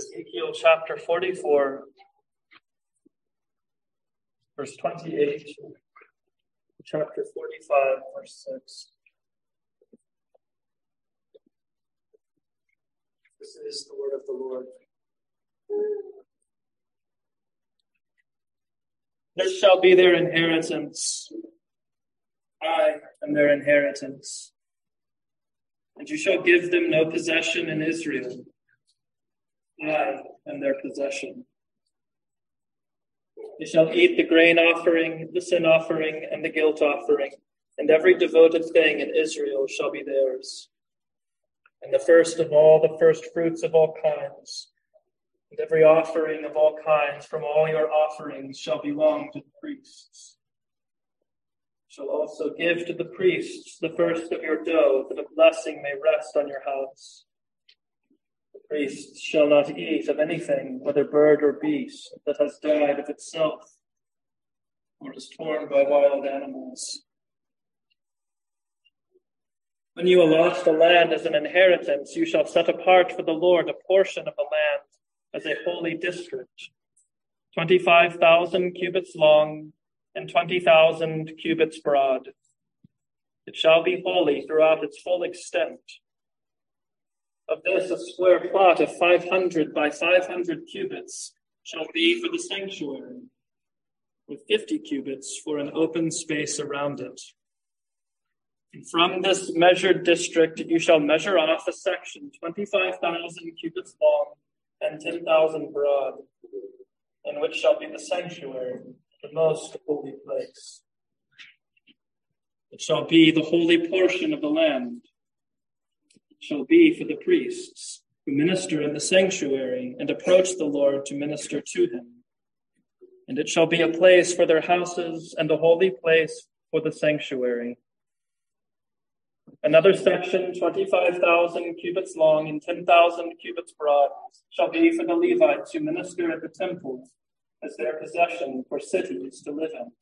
Ezekiel chapter 44, verse 28, chapter 45, verse 6. This is the word of the Lord. This shall be their inheritance. I am their inheritance. And you shall give them no possession in Israel. I am their possession. They shall eat the grain offering, the sin offering, and the guilt offering, and every devoted thing in Israel shall be theirs. And the first of all, the first fruits of all kinds, and every offering of all kinds from all your offerings shall belong to the priests. You shall also give to the priests the first of your dough, that a blessing may rest on your house. The priests shall not eat of anything, whether bird or beast, that has died of itself, or is torn by wild animals. When you allot the land as an inheritance, you shall set apart for the Lord a portion of the land as a holy district, 25,000 cubits long and 20,000 cubits broad. It shall be holy throughout its full extent. Of this, a square plot of 500 by 500 cubits shall be for the sanctuary, with 50 cubits for an open space around it. And from this measured district you shall measure off a section 25,000 cubits long and 10,000 broad, in which shall be the sanctuary, the most holy place. It shall be the holy portion of the land. It shall be for the priests who minister in the sanctuary and approach the Lord to minister to him. And it shall be a place for their houses and a holy place for the sanctuary. Another section, 25,000 cubits long and 10,000 cubits broad, shall be for the Levites who minister at the temple as their possession for cities to live in.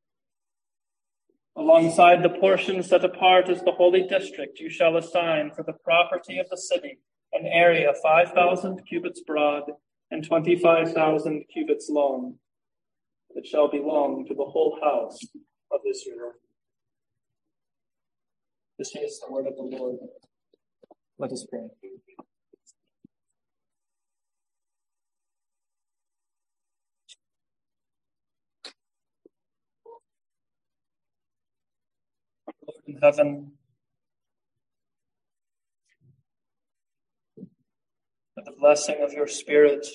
Alongside the portion set apart as the holy district, you shall assign for the property of the city an area 5,000 cubits broad and 25,000 cubits long. It shall belong to the whole house of Israel. This is the word of the Lord. Let us pray. Lord in heaven, by the blessing of your Spirit,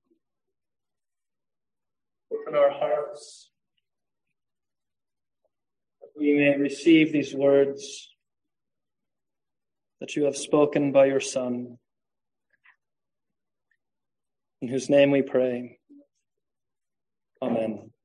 open our hearts that we may receive these words that you have spoken by your Son, in whose name we pray. Amen.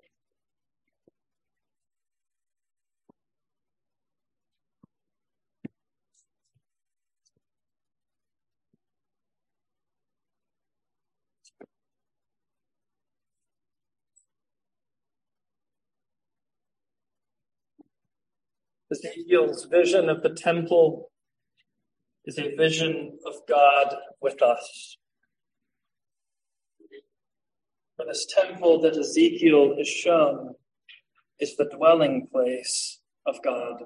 Ezekiel's vision of the temple is a vision of God with us. For this temple that Ezekiel is shown is the dwelling place of God.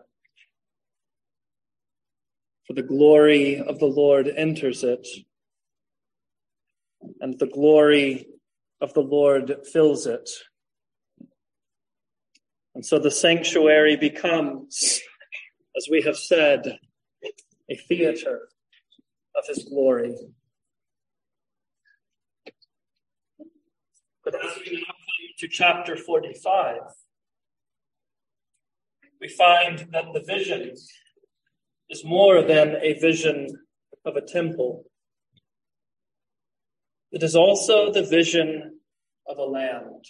For the glory of the Lord enters it, and the glory of the Lord fills it. And so the sanctuary becomes, as we have said, a theater of his glory. But as we now come to chapter 45, we find that the vision is more than a vision of a temple. It is also the vision of a land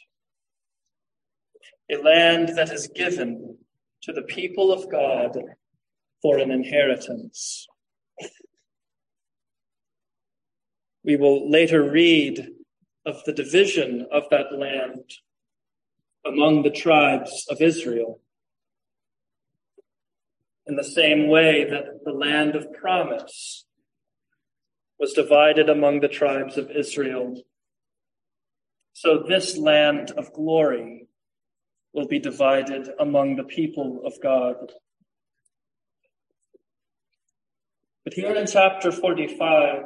that is given to the people of God for an inheritance. We will later read of the division of that land among the tribes of Israel, in the same way that the land of promise was divided among the tribes of Israel. So this land of glory will be divided among the people of God. But here in chapter 45,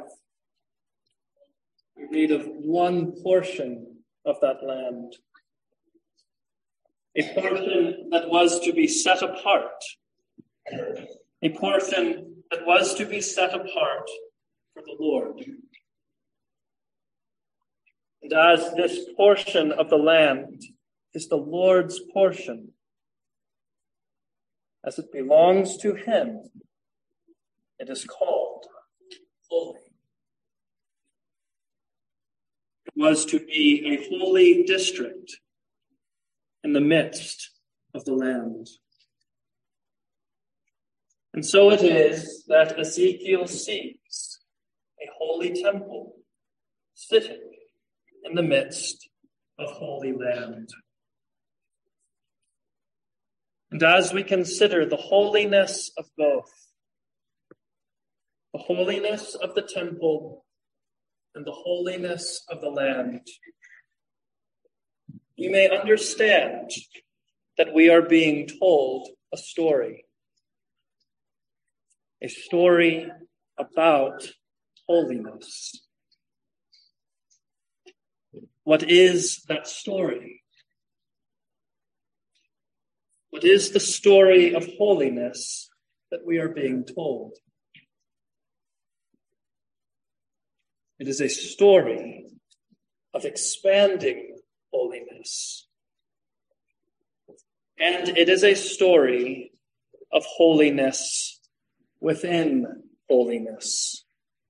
we read of one portion of that land, a portion that was to be set apart, a portion that was to be set apart for the Lord. And as this portion of the land is the Lord's portion, as it belongs to him, it is called holy. It was to be a holy district in the midst of the land. And so it is that Ezekiel sees a holy temple sitting in the midst of holy land. And as we consider the holiness of both, the holiness of the temple and the holiness of the land, you may understand that we are being told a story about holiness. What is that story? What is the story of holiness that we are being told? It is a story of expanding holiness. And it is a story of holiness within holiness.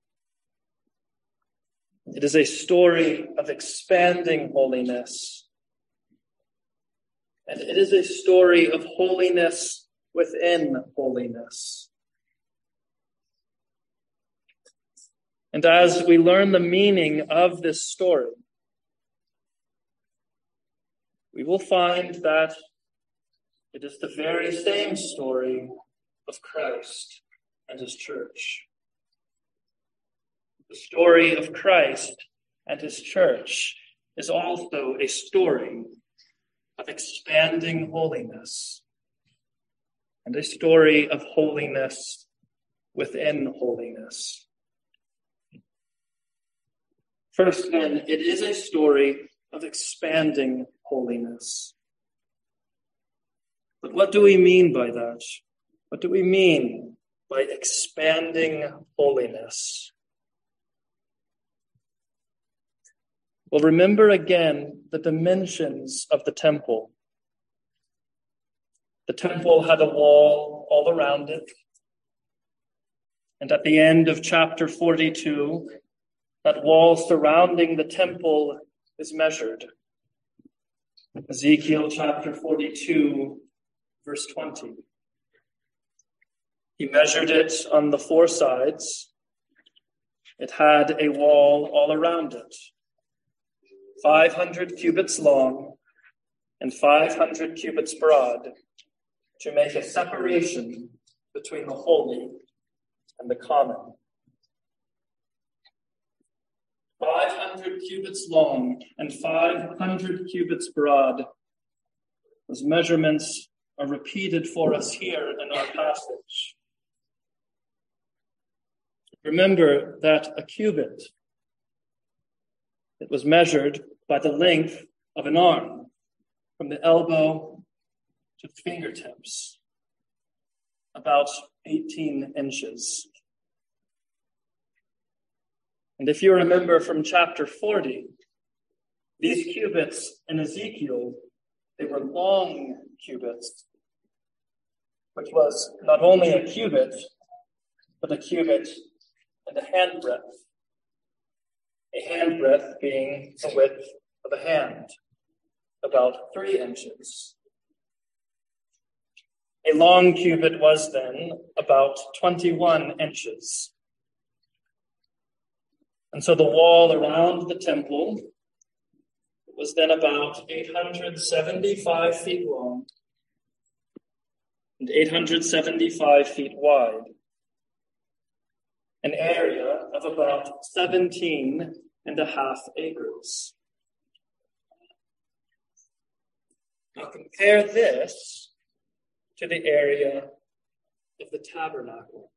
It is a story of expanding holiness. And it is a story of holiness within holiness. And as we learn the meaning of this story, we will find that it is the very same story of Christ and his church. The story of Christ and his church is also a story of expanding holiness and a story of holiness within holiness. First, then, it is a story of expanding holiness. But what do we mean by that? What do we mean by expanding holiness? Well, remember again the dimensions of the temple. The temple had a wall all around it. And at the end of chapter 42, that wall surrounding the temple is measured. Ezekiel chapter 42, verse 20. He measured it on the four sides. It had a wall all around it, 500 cubits long and 500 cubits broad, to make a separation between the holy and the common. 500 cubits long and 500 cubits broad. Those measurements are repeated for us here in our passage. Remember that a cubit, it was measured by the length of an arm, from the elbow to the fingertips, about 18 inches. And if you remember from chapter 40, these cubits in Ezekiel, they were long cubits, which was not only a cubit, but a cubit and a handbreadth. A handbreadth being the width of a hand, about 3 inches. A long cubit was then about 21 inches. And so the wall around the temple was then about 875 feet long and 875 feet wide. An area of about 17.5 acres. Now compare this to the area of the tabernacle.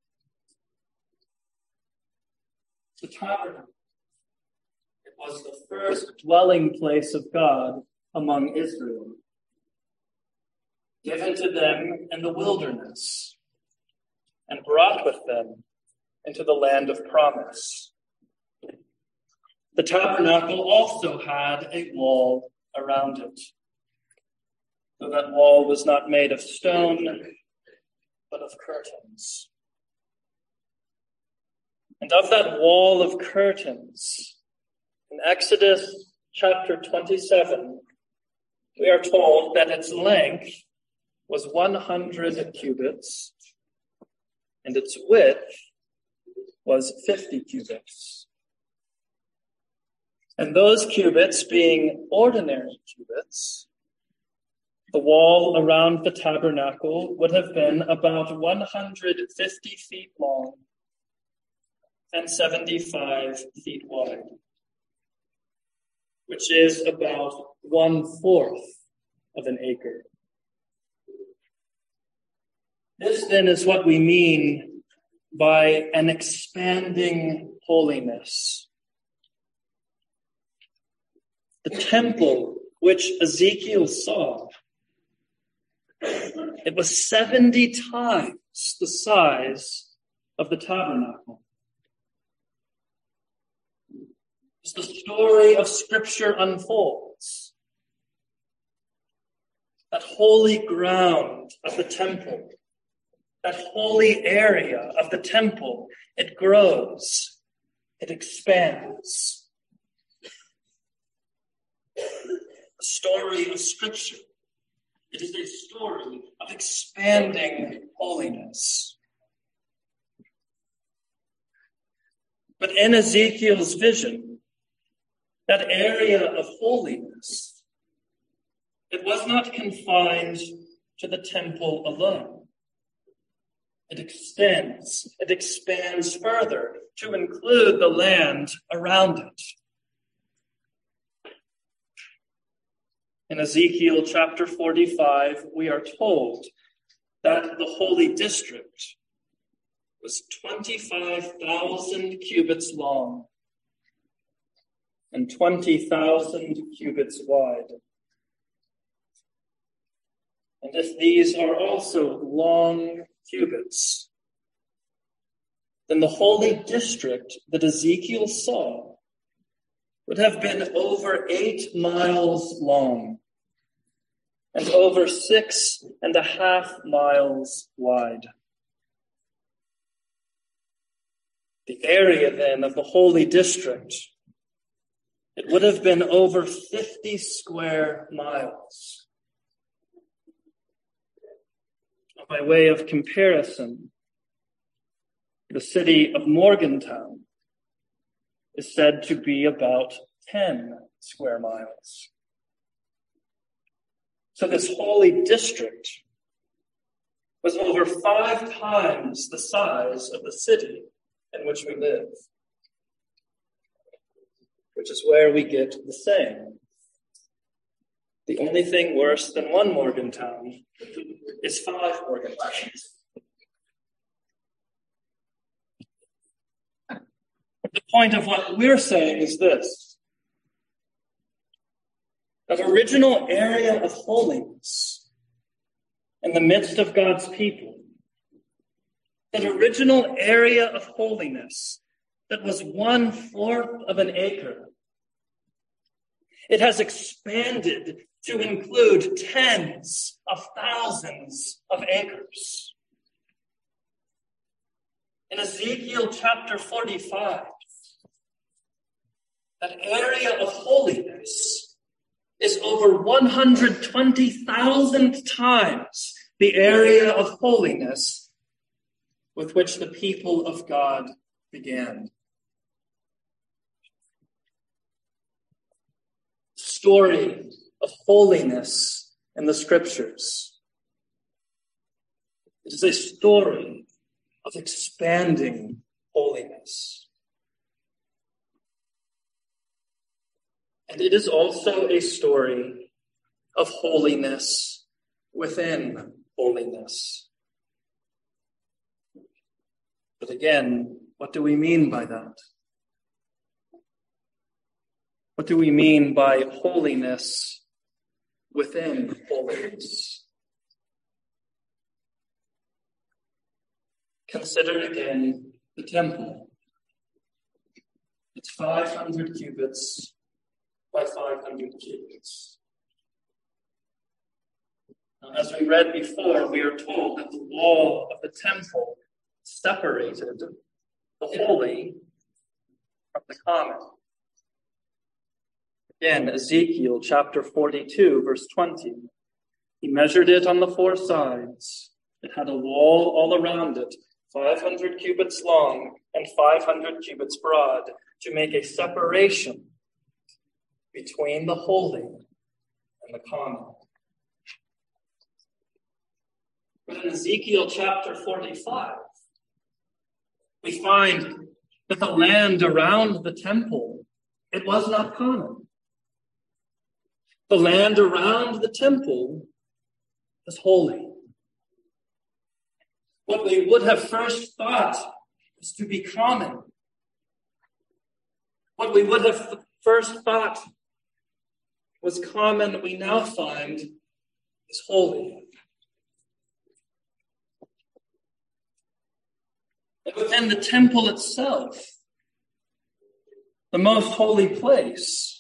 The tabernacle, it was the first dwelling place of God among Israel, given to them in the wilderness, and brought with them into the land of promise. The tabernacle also had a wall around it, though that wall was not made of stone, but of curtains. And of that wall of curtains, in Exodus chapter 27, we are told that its length was 100 cubits, and its width was 50 cubits. And those cubits being ordinary cubits, the wall around the tabernacle would have been about 150 feet long and 75 feet wide, which is about 1/4 of an acre. This then is what we mean by an expanding holiness. The temple which Ezekiel saw, it was 70 times the size of the tabernacle. As the story of Scripture unfolds, that holy ground of the temple, that holy area of the temple, it grows, it expands. The story of Scripture, it is a story of expanding holiness. But in Ezekiel's vision, that area of holiness, it was not confined to the temple alone. It expands further to include the land around it. In Ezekiel chapter 45, we are told that the holy district was 25,000 cubits long and 20,000 cubits wide. And if these are also long cubits, then the holy district that Ezekiel saw would have been over 8 miles long and over 6.5 miles wide. The area then of the holy district, it would have been over 50 square miles. By way of comparison, the city of Morgantown is said to be about 10 square miles. So this holy district was over 5 times the size of the city in which we live, which is where we get the saying, the only thing worse than 1 Morgantown is 5 Morgantowns. The point of what we're saying is this: that original area of holiness in the midst of God's people, that original area of holiness that was 1/4 of an acre, it has expanded to include tens of thousands of acres. In Ezekiel chapter 45, that area of holiness is over 120,000 times the area of holiness with which the people of God began. Story of holiness in the Scriptures. It is a story of expanding holiness. And it is also a story of holiness within holiness. But again, what do we mean by that? What do we mean by holiness within holiness? Consider again the temple. It's 500 cubits by 500 cubits. Now, as we read before, we are told that the wall of the temple separated the holy from the common. Again, Ezekiel chapter 42, verse 20. He measured it on the four sides. It had a wall all around it, 500 cubits long and 500 cubits broad, to make a separation between the holy and the common. But in Ezekiel chapter 45, we find that the land around the temple, it was not common. The land around the temple is holy. What we would have first thought was to be common. What we would have first thought was common, we now find is holy. And within the temple itself, the most holy place,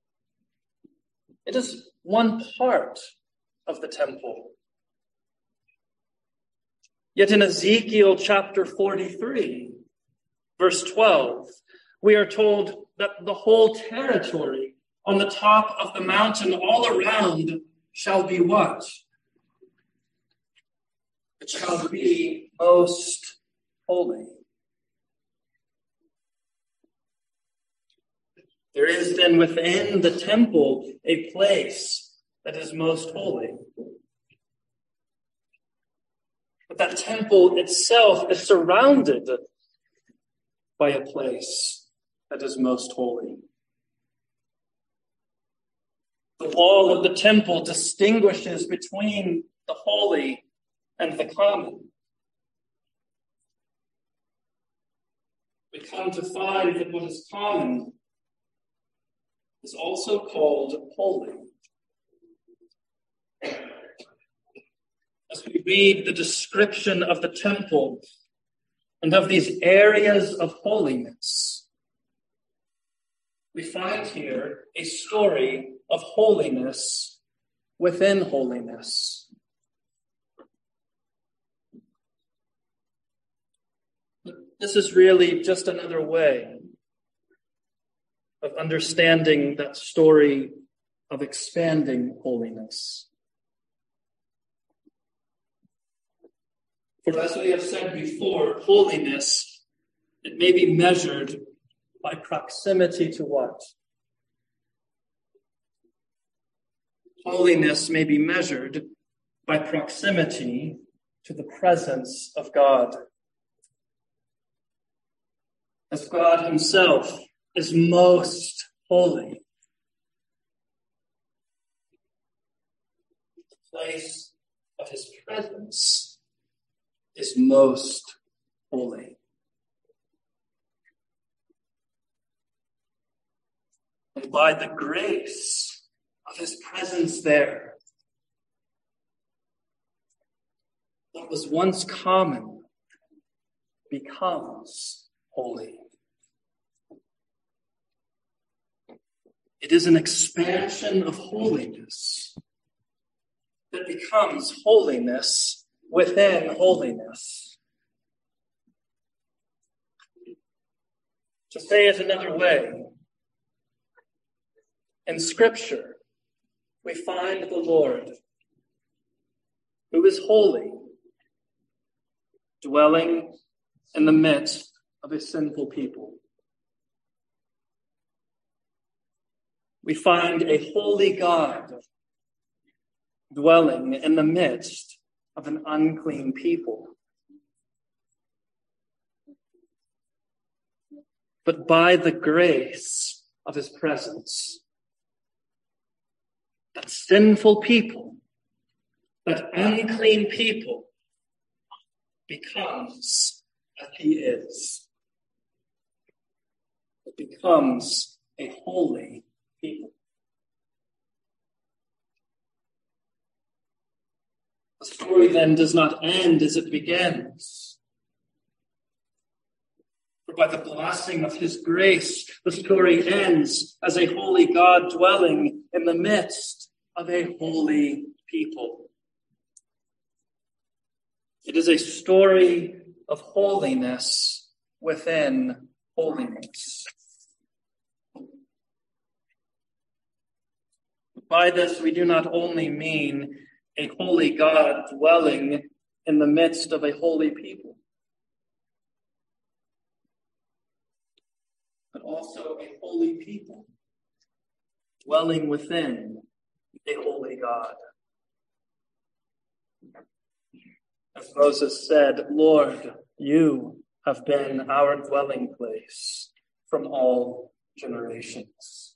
it is one part of the temple. Yet in Ezekiel chapter 43, verse 12, we are told that the whole territory on the top of the mountain all around shall be what? It shall be most holy. There is then within the temple a place that is most holy. But that temple itself is surrounded by a place that is most holy. The wall of the temple distinguishes between the holy and the common. We come to find that what is common is also called holy. As we read the description of the temple and of these areas of holiness, we find here a story of holiness within holiness. This is really just another way of understanding that story of expanding holiness. For as we have said before, holiness, it may be measured by proximity to what? Holiness may be measured by proximity to the presence of God. As God himself is most holy, the place of his presence is most holy. And by the grace of his presence there, what was once common becomes holy. It is an expansion of holiness that becomes holiness within holiness. To say it another way, in Scripture, we find the Lord, who is holy, dwelling in the midst of a sinful people. We find a holy God dwelling in the midst of an unclean people. But by the grace of his presence, that sinful people, that unclean people, becomes as he is. It becomes a holy people. The story then does not end as it begins. For by the blessing of his grace, the story ends as a holy God dwelling in the midst of a holy people. It is a story of holiness within holiness. By this, we do not only mean a holy God dwelling in the midst of a holy people, but also a holy people dwelling within a holy God. As Moses said, Lord, you have been our dwelling place from all generations.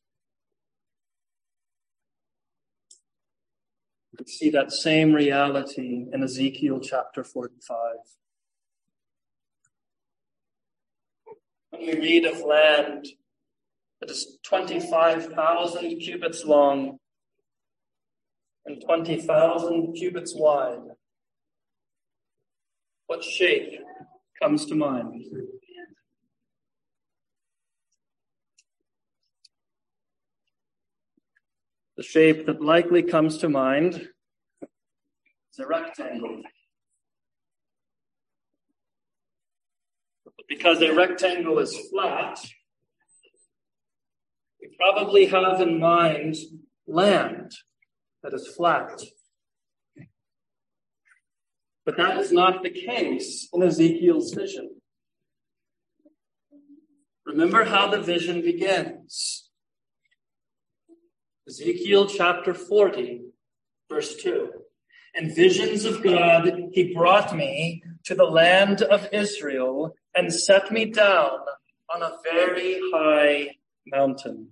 We see that same reality in Ezekiel chapter 45. When we read of land that is 25,000 cubits long and 20,000 cubits wide, what shape comes to mind? The shape that likely comes to mind is a rectangle. But because a rectangle is flat, we probably have in mind land that is flat. But that is not the case in Ezekiel's vision. Remember how the vision begins. Ezekiel chapter 40, verse 2. In visions of God, he brought me to the land of Israel and set me down on a very high mountain.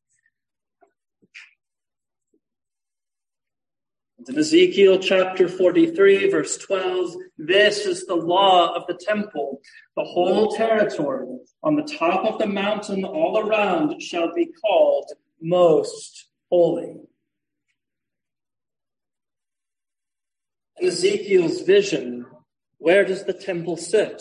And in Ezekiel chapter 43, verse 12, this is the law of the temple. The whole territory on the top of the mountain all around shall be called most holy. In Ezekiel's vision, where does the temple sit?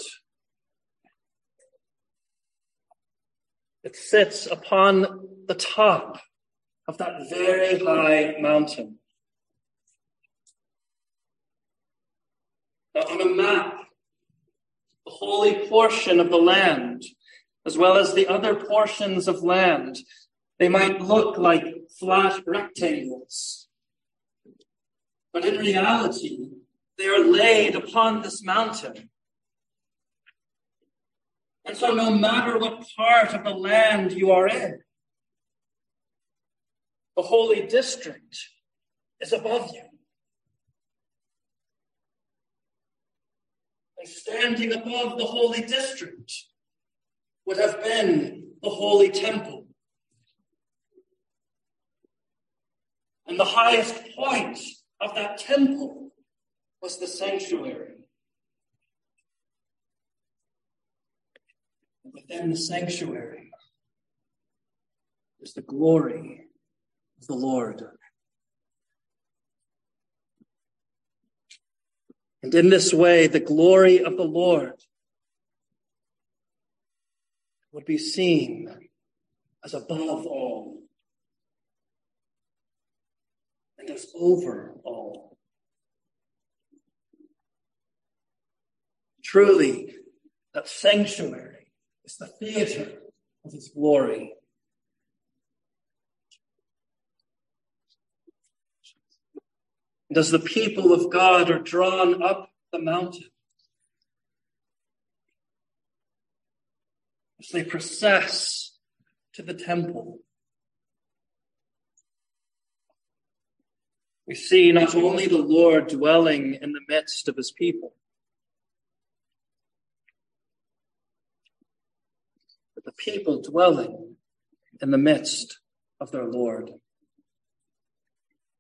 It sits upon the top of that very high mountain. Now, on a map, the holy portion of the land, as well as the other portions of land, they might look like flat rectangles. But in reality, they are laid upon this mountain. And so no matter what part of the land you are in, the holy district is above you. And standing above the holy district would have been the holy temple. And the highest point of that temple was the sanctuary. And within the sanctuary is the glory of the Lord. And in this way, the glory of the Lord would be seen as above all and as over all. Truly, that sanctuary is the theater of his glory. And as the people of God are drawn up the mountain, as they process to the temple, we see not only the Lord dwelling in the midst of his people, but the people dwelling in the midst of their Lord.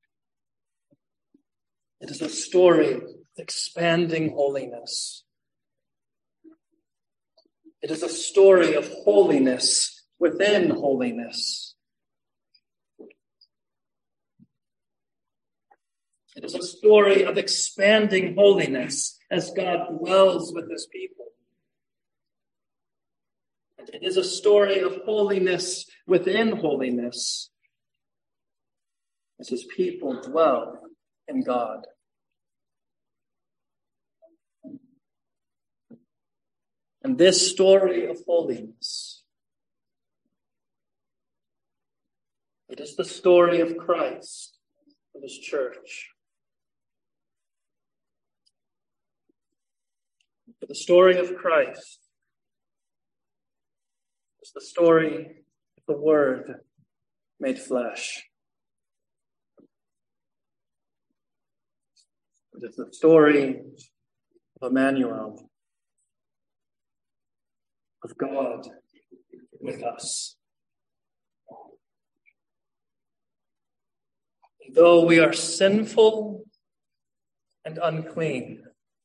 It is a story of expanding holiness. It is a story of holiness within holiness. It is a story of expanding holiness as God dwells with his people. And it is a story of holiness within holiness as his people dwell in God. And this story of holiness, it is the story of Christ and his church. The story of Christ is the story of the Word made flesh. It is the story of Emmanuel, of God with us. And though we are sinful and unclean,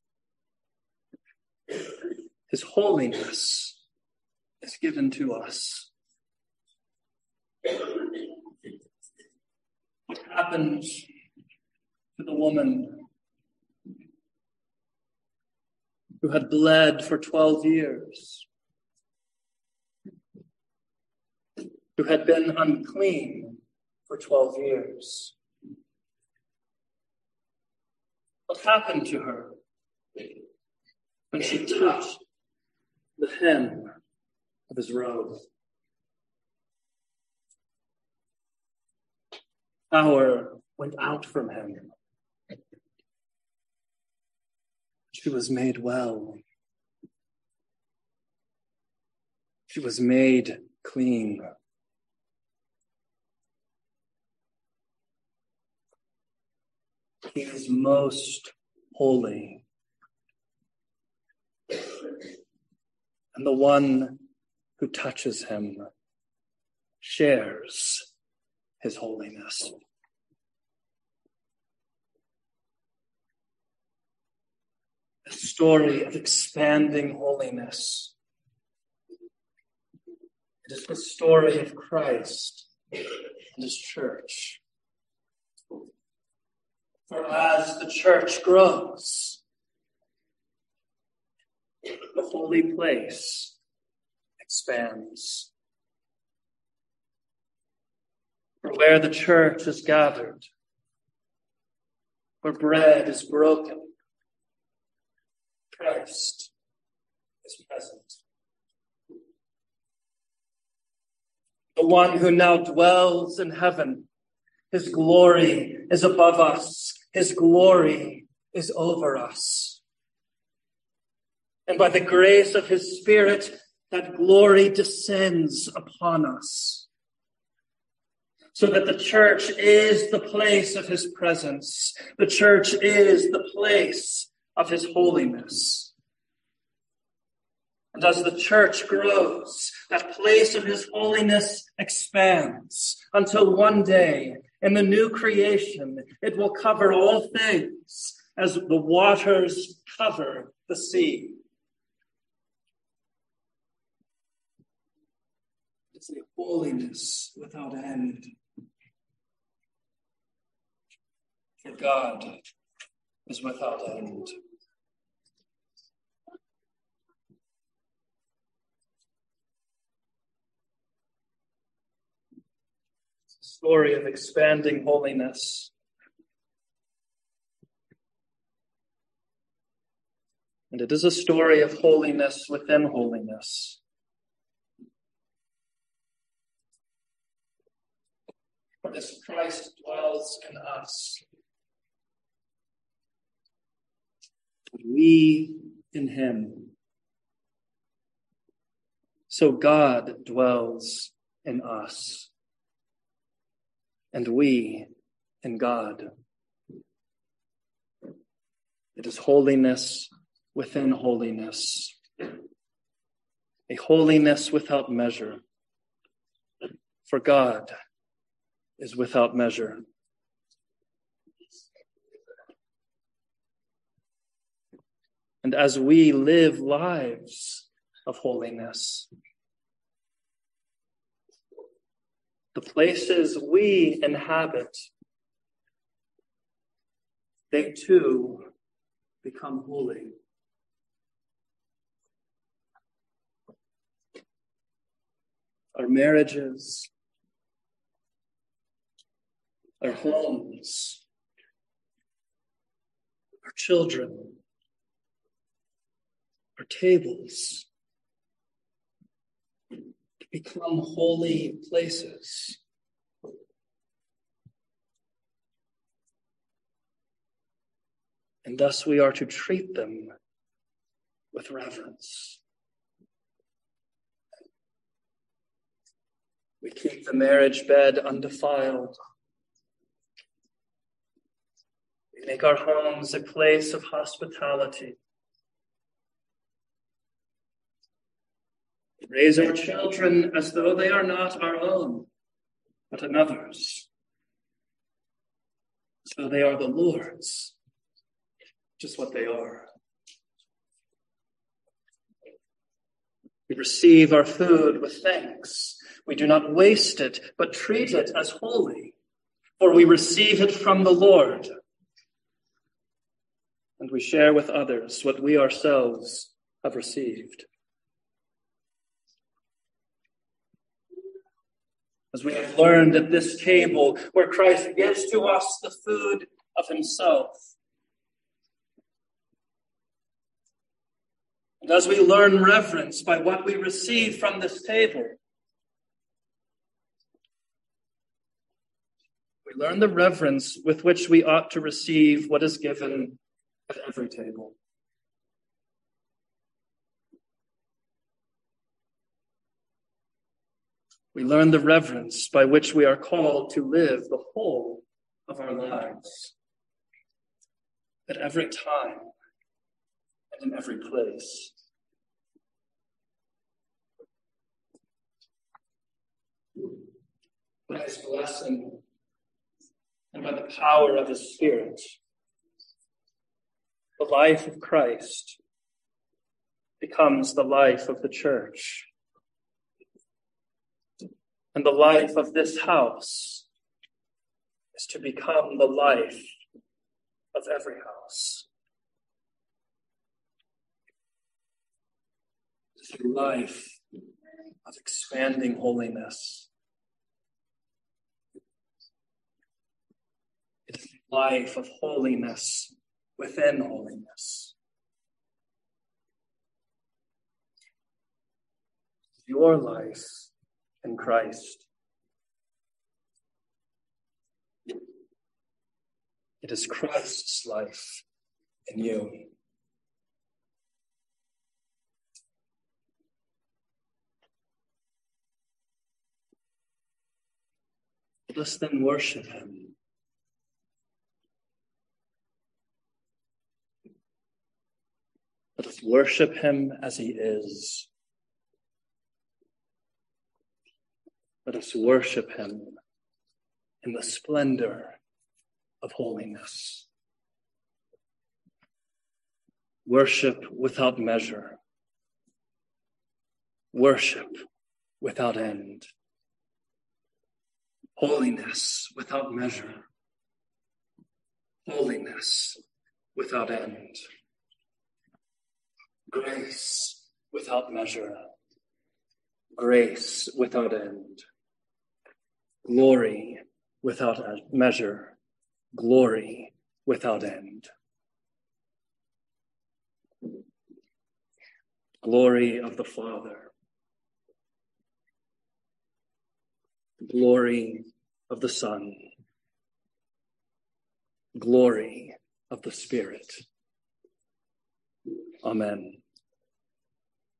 his holiness is given to us. What happened to the woman who had bled for 12 years, who had been unclean for 12 years? What happened to her when she touched the hem of his robe? Power went out from him. She was made well. She was made clean. He is most holy. And the one who touches him shares his holiness. A story of expanding holiness. It is the story of Christ and his church. For as the church grows, the holy place expands. For where the church is gathered, where bread is broken, Christ is present. The one who now dwells in heaven, his glory is above us. His glory is over us. And by the grace of his Spirit, that glory descends upon us. So that the church is the place of his presence. The church is the place of his holiness. And as the church grows, that place of his holiness expands until one day, in the new creation, it will cover all things as the waters cover the sea. It's a holiness without end. For God is without end. Story of expanding holiness. And it is a story of holiness within holiness. For as Christ dwells in us, we in him, so God dwells in us. And we in God. It is holiness within holiness. A holiness without measure. For God is without measure. and as we live lives of holiness, the places we inhabit, they too become holy. Our marriages, our homes, our children, our tables become holy places. And thus we are to treat them with reverence. We keep the marriage bed undefiled. We make our homes a place of hospitality. We raise our children as though they are not our own, but another's. As though they are the Lord's, just what they are. We receive our food with thanks. We do not waste it, but treat it as holy, for we receive it from the Lord. And we share with others what we ourselves have received. As we have learned at this table, where Christ gives to us the food of himself. And as we learn reverence by what we receive from this table, we learn the reverence with which we ought to receive what is given at every table. We learn the reverence by which we are called to live the whole of our lives, at every time and in every place. By his blessing and by the power of his Spirit, the life of Christ becomes the life of the church. And the life of this house is to become the life of every house. It is a life of expanding holiness. It is a life of holiness within holiness. Your life in Christ. It is Christ's life in you. Let us then worship him. Let us worship him as he is. Let us worship him in the splendor of holiness. Worship without measure. Worship without end. Holiness without measure. Holiness without end. Grace without measure. Grace without end. Glory without measure. Glory without end. Glory of the Father. Glory of the Son. Glory of the Spirit. Amen.